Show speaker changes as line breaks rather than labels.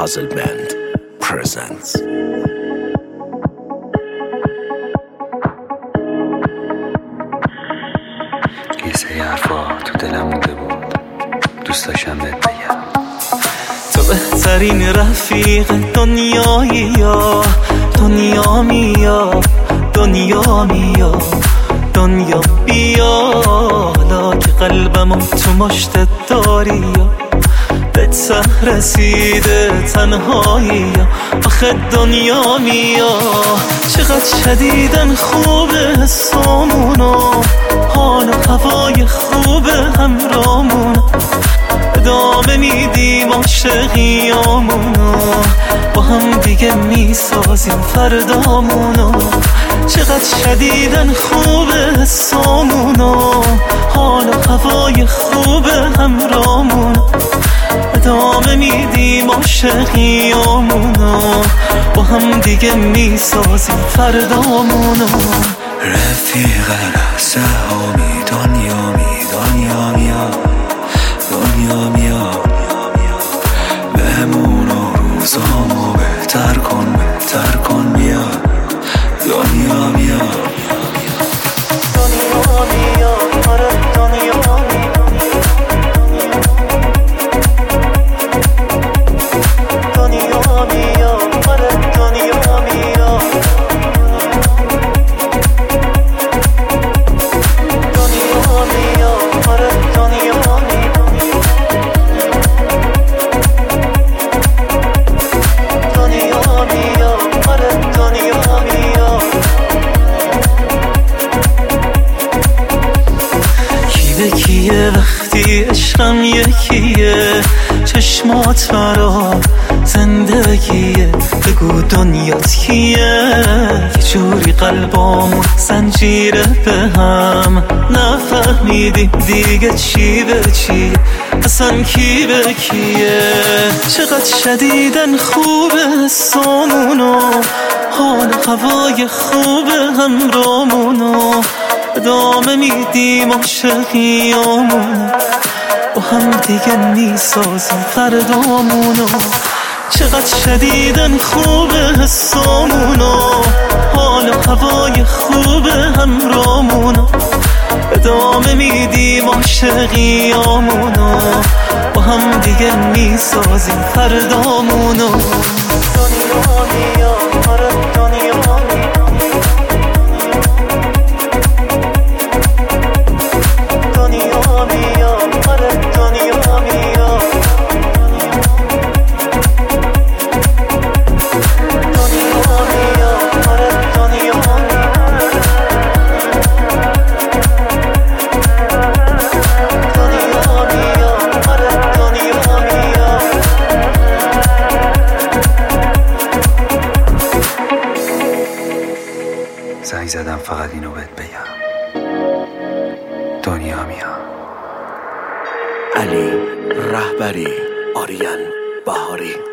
Puzzle Band presents.
یه سری حرفا تو دلم مونده بود، دوست داشتم بهت بگم.
تو بهترین رفیق دنیایی، یا دنیا میا، دنیا میا، دنیا بیا. حالا که قلبمو تو مشتت داری، یا به ته رسیده تنهایی، یا آخه دنیا میا. چقدر شدیدن خوبه حسامونو، حال و هوای خوبه همرامونو، ادامه میدیم عاشقیامونو، با هم دیگه میسازیم فردامونو. چقدر شدیدن خوبه حسامونو، حال و هوای خوبه همرامونو، ادامه میدیم عاشقیامونو، با هم دیگه میسازیم فردامونو.
رفیق سهامی دنیا می، دنیا میا، دنیا میا. بهمونو روزامو بهتر کن، بهتر کن بیا. دنیا میا،
دنیا میا، آره دنیا میا، دنیا میا، آره دنیا میا، دنیا میا، آره دنیا میا، دنیا میا، آره دنیا میا. کی به کیه وقتی عشقم یکیه، چشمات برا زندگیه، بگو دنیات کیه. یه جوری قلبامون زنجیره به هم، نفهمیدیم دیگه چی به چیه، اصلا کی به کیه. چقدر شدیدن خوبه حسامونو، حال و هوای خوبه همرامونو، ادامه میدیم عاشقیامونو، با هم دیگه میسازیم فردامونو. چقدر شدیدن خوبه حسامونو، حال و هوای خوبه همرامونو، ادامه میدیم عاشقیامونو، با هم دیگه میسازیم فردامونو. دنیا میا، آره دنیا میا، دنیا میا، آره دنیا میا، دنیا میا، آره دنیا میا، دنیا میا، آره دنیا میا.
زنگ زدم فقط اینو بهت بگم، دنیا میا.
علی رهبری، آریان بهاری.